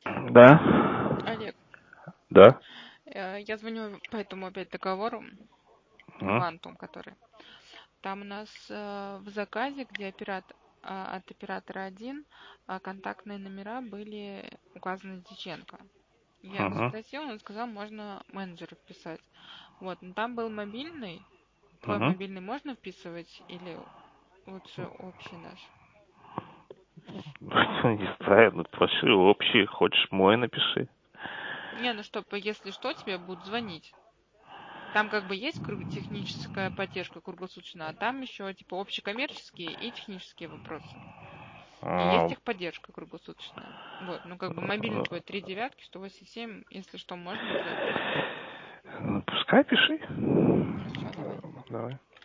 Да, Олег, да. я звоню по этому опять договору, М, Квантум, который. Там у нас в заказе, где от оператора 1 контактные номера были указаны Дьяченко. Я его мгм, спросила, он сказал, можно менеджера вписать. Вот, но там был мобильный. Твой мгм. мобильный можно вписывать или лучше общий наш? Не знаю, ну пошли общий, хочешь мой напиши. Не, ну чтобы, если что, тебе будут звонить. Там как бы есть техническая поддержка круглосуточно, а там еще типа общекоммерческие и технические вопросы. И есть А, техподдержка круглосуточная. Вот, ну как бы мобильный ну, твой 3 девятки, 187, если что, можно взять. ну, пускай пиши. Ну все, давай. Давай.